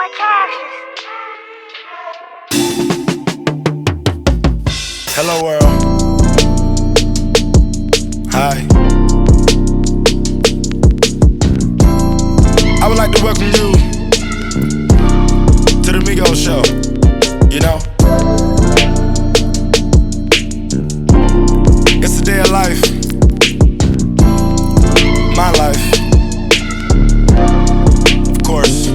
watch your actions. Hello world. Hi. I would like to welcome you to the Migos show. You know, it's a day of life. My life. Of course.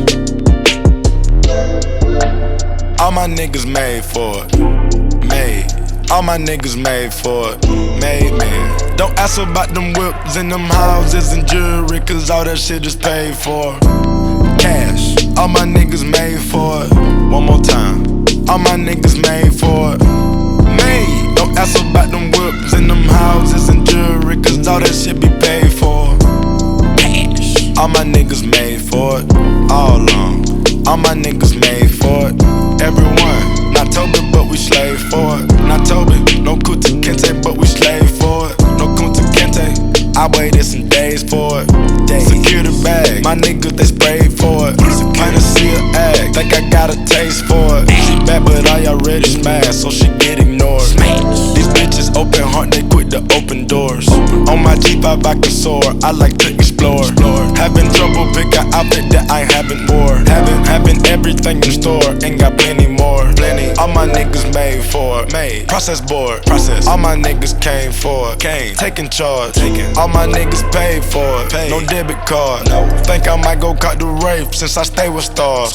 All my niggas made for it. Made. All my niggas made for it. Made, man. Don't ask about them whips and them houses and jewelry, cause all that shit is paid for. Cash. All my niggas made for it. One more time. All my niggas made for it. Made. Don't ask about them whips and them houses and jewelry, cause all that shit be paid for. Cash. All my niggas made for it. All along. All my niggas made for it. Everyone. Not Toby, but we slave for it. Not Toby, no Kunta Kinte, but we slave for it. No Kunta Kinte, I waited some days for it. Secure the bag, my niggas they sprayed for it. Hennessy a egg, think I got a taste for it. She bad, but I already smashed, so she get ignored. These bitches open heart, they quit the open doors. On my G5 I can soar, I like to explore. Having trouble, pick an outfit that I haven't wore. Having everything in store, ain't got plenty more. All my niggas made for it. Made. Process board. Process. All my niggas came for it. Came. Taking charge. Taking. All my niggas paid for it. Paid. No debit card. No. Think I might go cut the rape since I stay with stars.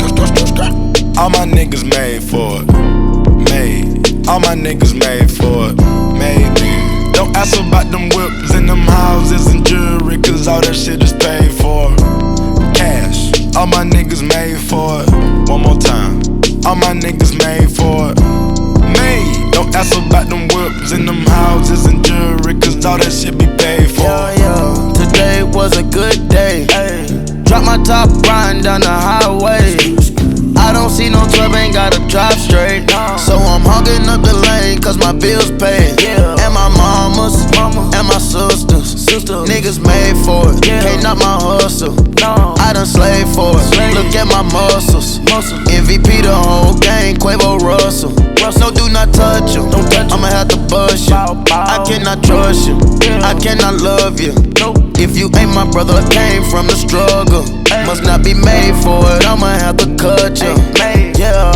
All my niggas made for it. Made. All my niggas made for it. Made, man. Don't ask about them whips and them houses and jewelry, cause all that shit is paid for. Cash. All my niggas made for it. One more time. All my niggas made for it. Made. Don't ask about them whips and them houses and jewelry, cause all that shit be paid for. Yeah. Today was a good day. Drop my top, riding down the highway. I don't see no 12, ain't gotta drive straight. So I'm hogging up the lane, cause my bills paid. And my mamas, and my sisters. Niggas made for it, can't knock my hustle. I done slaved for it, look at my muscles. MVP the whole gang, Quavo Russell. No, do not touch him, I'ma have to bust you. I cannot trust you, I cannot love you. If you ain't my brother, I came from the struggle. Must not be made for it, I'ma have to cut you. Yeah.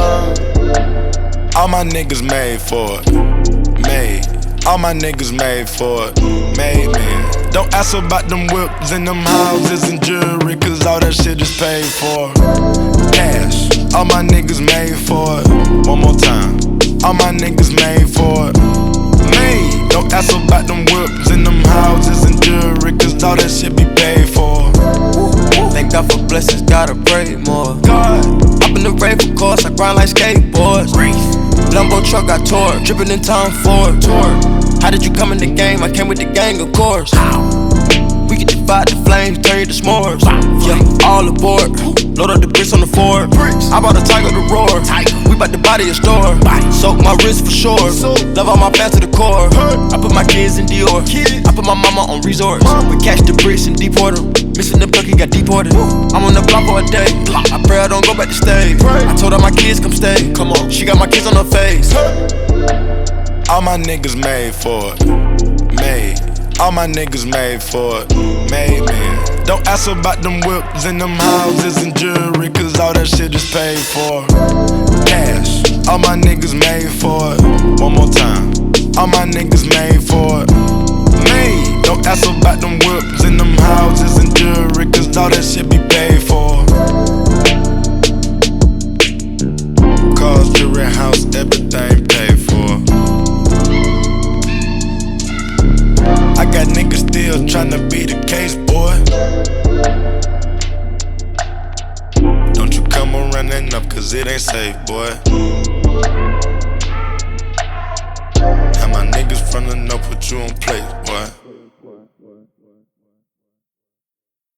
All my niggas made for it. Made. All my niggas made for it. Made, man. Don't ask about them whips and them houses and jewelry, cause all that shit is paid for. Cash. All my niggas made for it. One more time. All my niggas made for it. Made. Don't ask about them whips and them houses and jewelry, cause all that shit be paid for. Thank God for blessings, gotta pray more. God. Up in the rave, of course, I grind like skateboards. Lambo truck got tore, dripping in Tom Ford. How did you come in the game? I came with the gang, of course. We can divide the flames, turn you to s'mores. Yeah, all aboard. Load up the bricks on the Ford. I bought a Tiger to roar. We bout to body a store. Soak my wrist for sure. Love all my fans to the core. I put my kids in Dior. I put my mama on resorts. We catch the bricks and deport them. Missing the bucket, got deported. I'm on the block for a day. I pray I don't go back to stay. I told her my kids come stay. Come on, she got my kids on her face. All my niggas made for it. Made. All my niggas made for it. Made, man. Don't ask about them whips and them houses and jewelry, cause all that shit is paid for. Cash. All my niggas made for it. One more time. All my niggas made for it. Made. Don't ask about them whips and them houses and jewelry, cause all that shit be paid for. Cars, jewelry, house, everything paid for. I got niggas still tryna be the case, boy. Don't you come running up, cause it ain't safe, boy. Have my niggas from the north put you on plate, boy.